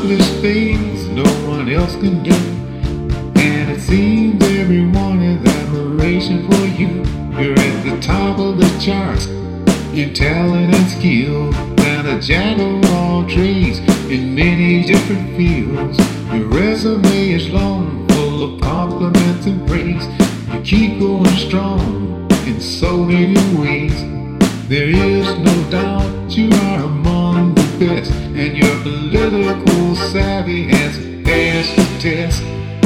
accomplish things no one else can do. And it seems everyone has admiration for you. You're at the top of the charts in talent and skill. And a jack of all trades in many different fields. Your resume is long, full of compliments and praise. You keep going strong in so many ways. There is no doubt you are among the best, and your political savvy has passed the test.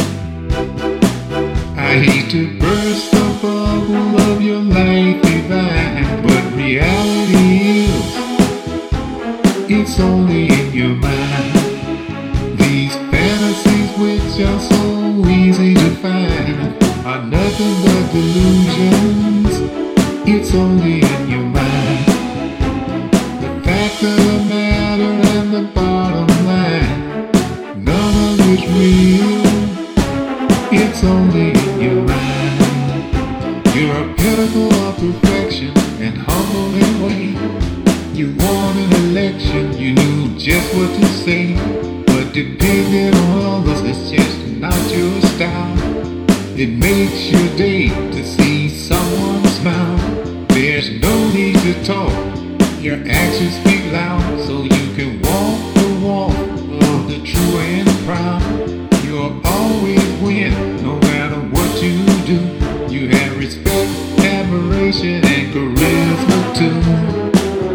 I hate to burst the bubble of your life divine, but reality is, it's only in your mind. These fantasies which are so easy to find are nothing but delusions. It's only in your mind. The fact of the matter and the bottom line, none of it's real. It's only in your mind. You're a pinnacle of perfection and humble and weight. You won an election, you knew just what to say, but depending on others, it's just not your style. It makes your day to see someone smile. There's no need to talk, your actions speak loud, so you can walk the walk of the true and proud. You'll always win, no matter what you do. You have respect, admiration, and charisma too.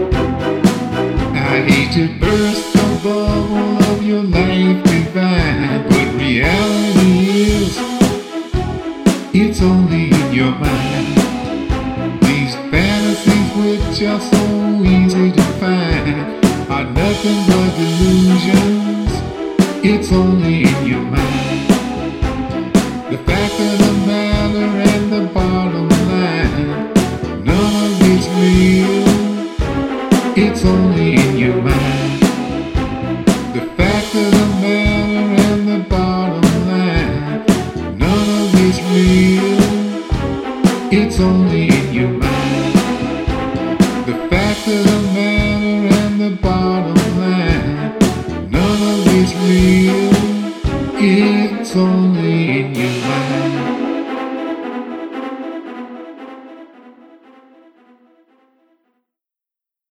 I hate to burst the bubble of your life divine, but reality is, it's only in your mind. These fantasies which are so easy to find are nothing but delusions. It's only in your mind. The fact of the matter and the bottom line, none of it's real. It's only in your mind. The fact of the matter